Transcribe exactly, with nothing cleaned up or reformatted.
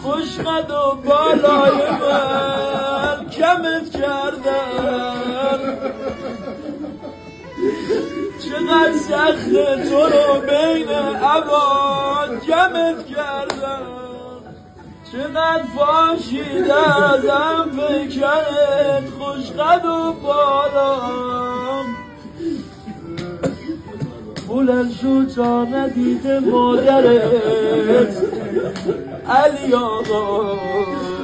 خوشقد و بالای من کمت کردن، چقدر سخته تو رو بین عباد جمعت کردن، چقدر فاشید ازم فکرت خوشقد و بالام. بلند شو تا ندید مادرت علی آقا.